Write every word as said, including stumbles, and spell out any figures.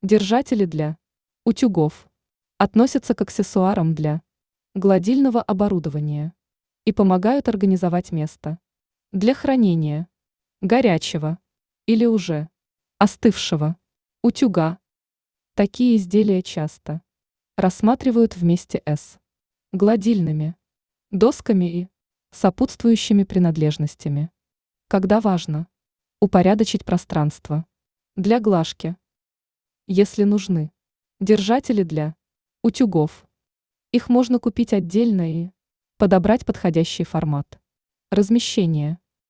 Держатели для утюгов относятся к аксессуарам для гладильного оборудования и помогают организовать место для хранения горячего или уже остывшего утюга. Такие изделия часто рассматривают вместе с гладильными досками и сопутствующими принадлежностями, когда важно упорядочить пространство для глажки. Если нужны держатели для утюгов, их можно купить отдельно и подобрать подходящий формат размещения.